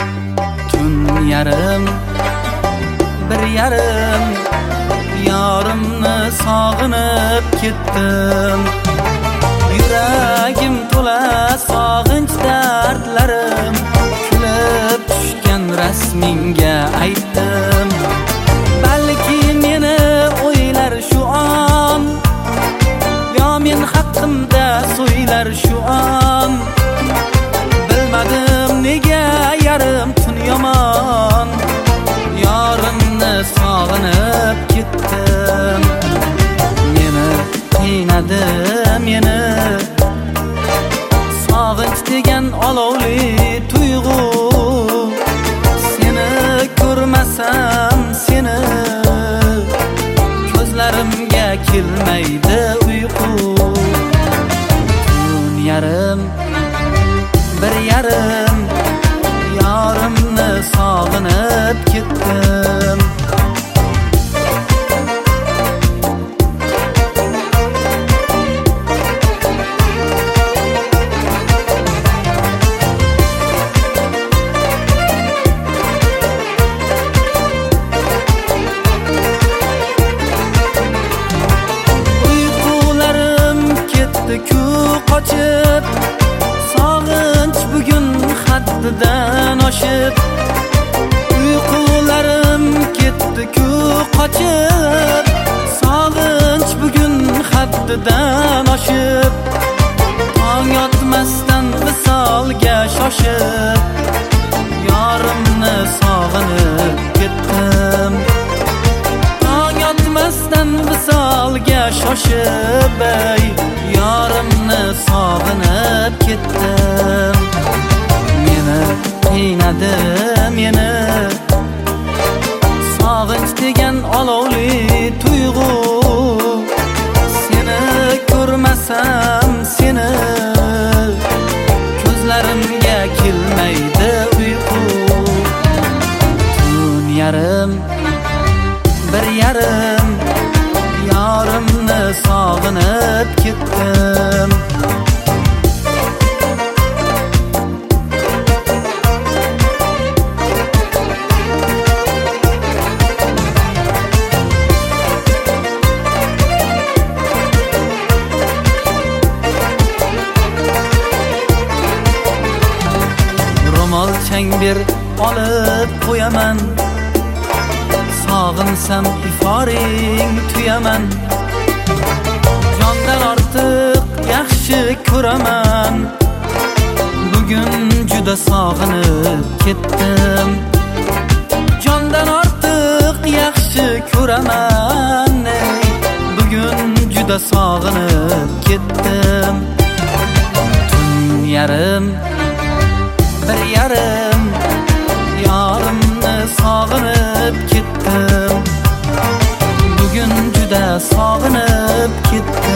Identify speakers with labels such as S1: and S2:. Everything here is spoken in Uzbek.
S1: Tun yarım, bir yarım, yorimni sog'inib ketdim. Yuragim to'la sog'inch dardlarim, kulib tushgan rasmingga aytdim. Balki meni o'ylar shu on, yo men haqimda so'ylar shu on. Bilmadim nega yarim tun yomon, yorimni sog'inib ketdim. Meni qiynadi meni sog'inch degan olovli tuyg'u. Seni ko'rmasam seni, ko'zlarimga kelmaydi uyqu. Tun yarim, bir yarim, yorimni sog'inib ketdim. Uyqularim ketdi-ku qochib, sog'inch bugun haddidan oshib. Uyqularim ketdi-ku qochib, sog'inch bugun haddidan oshib. Tong yotmasdan visolga shoshib, yorimni sog'inib ketdim. Tong yotmasdan visolga shoshib, yorimni sog'inib ketdim. Meni qiynadi meni sog'inch degan olovli tuyg'u. Seni ko'rmasam seni, ko'zlarimga kelmaydi uyqu. Tun yarim, bir yarim, yorimni sog'inib ketdim. Ro'molchang bir olib qo'yaman, sog'insam iforing tuyaman. Jondan ortiq yaxshi ko'raman, bugun juda sog'inib ketdim. Jondan ortiq yaxshi ko'raman, bugun juda sog'inib ketdim. Tun yarim, bir yarim, yorimni sog'inib ketdim. Bugun juda sog'inib ketdim.